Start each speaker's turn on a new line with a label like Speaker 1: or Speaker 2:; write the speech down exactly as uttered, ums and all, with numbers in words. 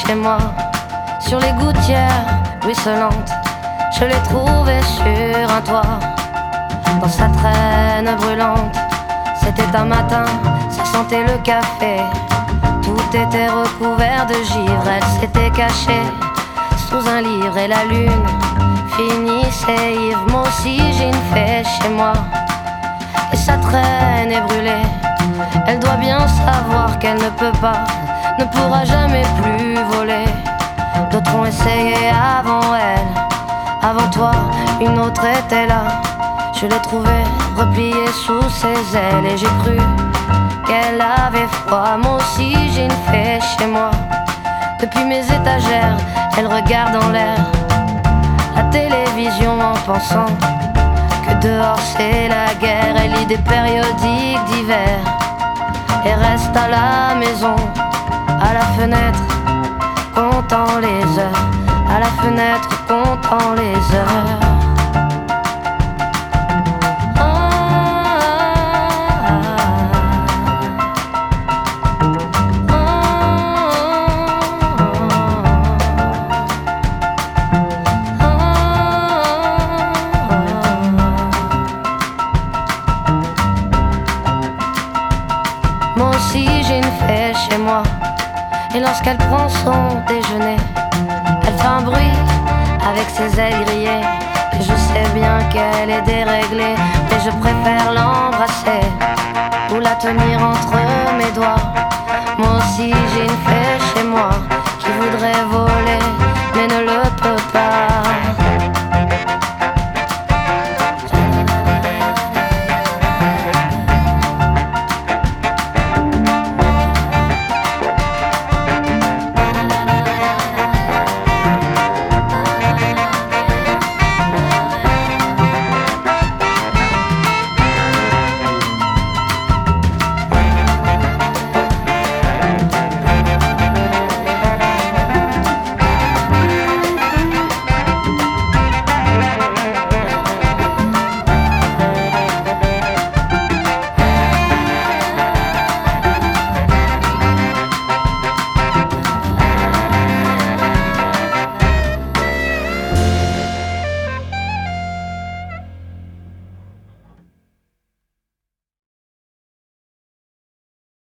Speaker 1: chez moi. Sur les gouttières ruisselantes, je l'ai trouvée sur un toit. Dans sa traîne brûlante, c'était un matin, ça sentait le café. Tout était recouvert de givre, elle s'était cachée sous un livre et la lune finissait ivre. Moi aussi j'ai une fée chez moi et sa traîne est brûlée. Elle doit bien savoir qu'elle ne peut pas, ne pourra jamais plus voler. D'autres ont essayé avant elle, avant toi, une autre était là. Je l'ai trouvée repliée sous ses ailes et j'ai cru qu'elle avait froid. Moi aussi j'ai une fée chez moi. Depuis mes étagères, elle regarde en l'air la télévision en pensant que dehors c'est la guerre. Elle lit des périodiques d'hiver et reste à la maison, à la fenêtre, comptant les heures, à la fenêtre, comptant les heures. Moi aussi j'ai une fée chez moi, et lorsqu'elle prend son déjeuner, elle fait un bruit avec ses ailes grillées. Et je sais bien qu'elle est déréglée, mais je préfère l'embrasser ou la tenir entre mes doigts. Moi aussi j'ai une fée chez moi qui voudrait voler